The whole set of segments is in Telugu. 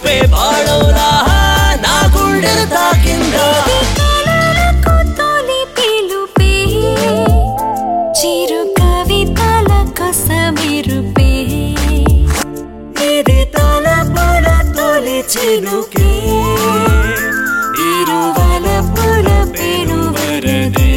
చూపే బాణంలా నా గుండెను తాకిందా చిరు కవితల కొసమెరుపే ఇది తలపుల తొలి చినుకే ఇరువలపుల పెనువరదే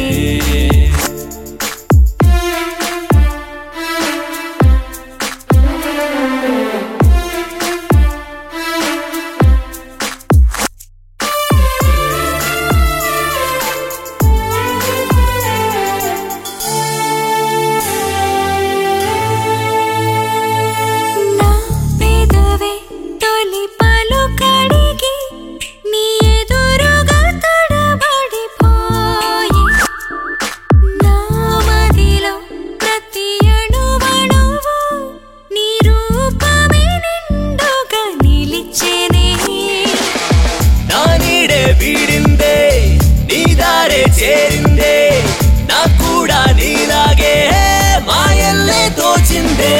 వీడిందే నీ దారే చేరిందే నా కూడా నీలాగే మాయల్లే తోచిందే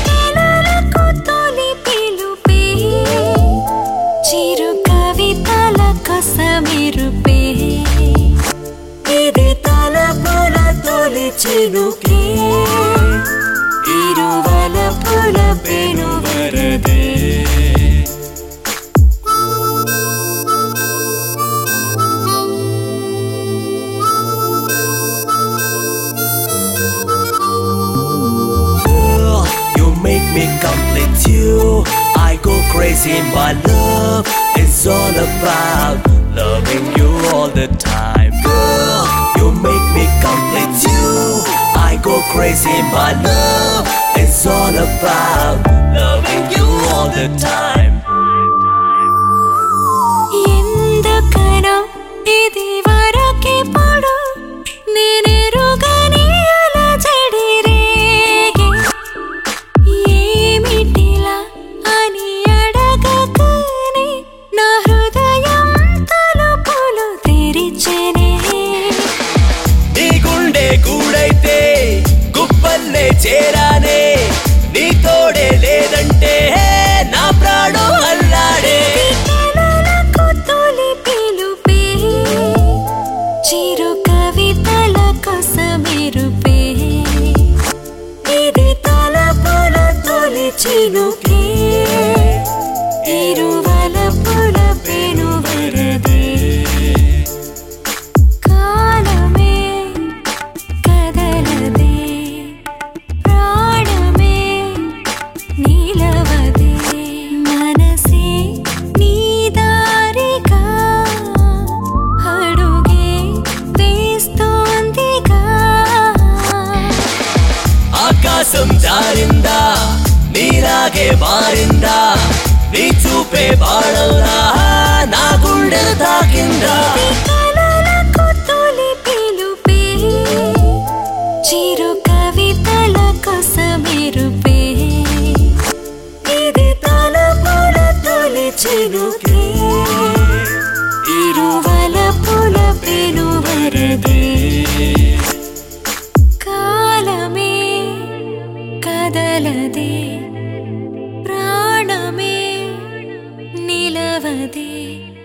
చిరు కవితల కొసమెరుపే ఇది తలపుల తొలి చినుకే ఇరువలపుల పెనువరదే make me complete you. I go crazy, my love is all about loving you all the time. Girl, you make me complete you. I go crazy, my love is all about loving you all the time. ఎందుకనో ఇది వరకే పడు నేనెరుగని అలజడి రేగే ఏమిటిలా అని అడగకనే నా హృదయం తలుపులు తెరిచెనే నీ గుండె గూడైతే గుప్పల్లే చేరానే నీ తోడే లేదంటే నా ప్రాణం అల్లాడే చిరు కవితల కొసమెరుపే ఇది తలపుల తొలి చినుకే ఇరువలపుల పెనువరదే కాలమే కదలదే ప్రాణమే నిలవదే మనసే నీ దారిగా అడుగే వేస్తోందిగా ఆకాశం జారిందా నీలాగే మారిందా నీ చూపే బాణంలా నా గుండెను తాకిందా చిరు కవితల కొసమెరుపే ఇది తలపుల తొలి చినుకే ఇరువలపుల పెనువరదే కాలమే కదలదే ప్రాణమే నిలవదే